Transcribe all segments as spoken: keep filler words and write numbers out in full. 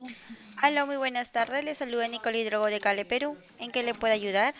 Aló, muy buenas tardes. Le saluda Nicole Hidrogo de Cali, Perú. ¿En qué le puedo ayudar?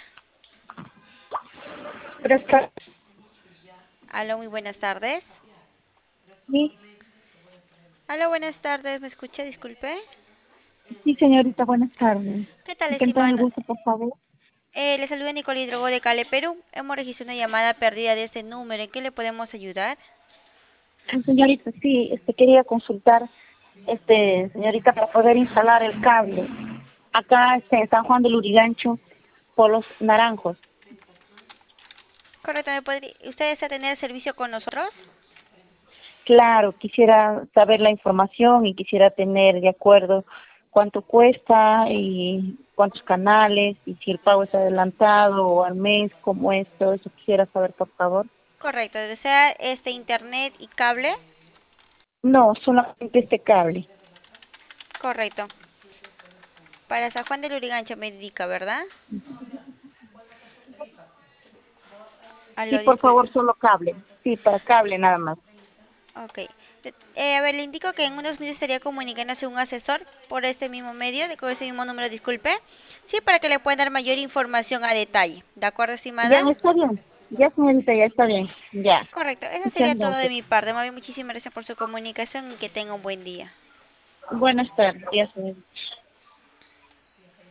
Buenas tardes. Aló, muy buenas tardes. Sí, Aló, buenas tardes. ¿Me escucha? Disculpe. sí, señorita, buenas tardes. ¿Qué tal, ¿Con quién tengo el estimado? gusto, por favor? Eh, le saluda Nicole Hidrogo de Cali, Perú. Hemos registrado una llamada perdida de este número. ¿En qué le podemos ayudar? Ah, señorita, sí, este, quería consultar, este, señorita, para poder instalar el cable. Acá, este, en San Juan del Urigancho, por los Naranjos. Correcto, ¿me podría... ¿Usted desea tener servicio con nosotros? Claro, quisiera saber la información y quisiera tener de acuerdo cuánto cuesta y cuántos canales y si el pago es adelantado o al mes, cómo es, todo eso quisiera saber, por favor. Correcto, ¿desea este internet y cable? No, solamente este cable. Correcto. Para San Juan del Urigancho me indica, ¿verdad? Sí, Aló, por disculpe. favor, solo cable. Sí, para cable nada más. Ok. De- eh, a ver, le indico que en unos minutos estaría comunicándose un asesor por este mismo medio, de con ese mismo número, disculpe. Sí, para que le puedan dar mayor información a detalle. ¿De acuerdo, Ya estimada? está bien. Ya, señorita, ya está bien. Ya. Correcto. Eso Muchas sería todo de gracias. mi parte. Más bien, muchísimas gracias por su comunicación y que tenga un buen día. Buenas tardes. Ya, señorita.